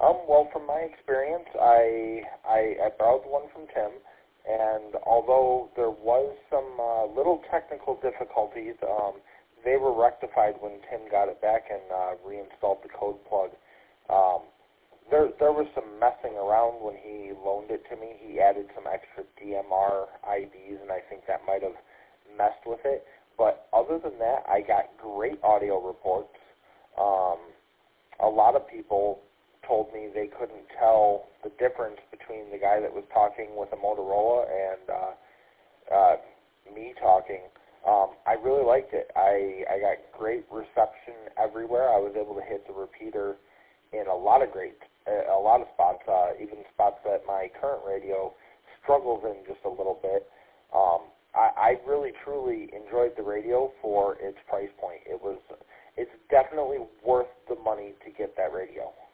Well, from my experience, I borrowed one from Tim, and although there was some little technical difficulties, they were rectified when Tim got it back and reinstalled the code plug. Um, there was some messing around when he loaned it to me. He added some extra DMR IDs, and I think that might have messed with it. But other than that, I got great audio reports. A lot of people told me they couldn't tell the difference between the guy that was talking with a Motorola and me talking. I really liked it. I got great reception everywhere. I was able to hit the repeater in a lot of spots, even spots that my current radio struggles in just a little bit. I really, truly enjoyed the radio for its price point. It's definitely worth the money to get that radio.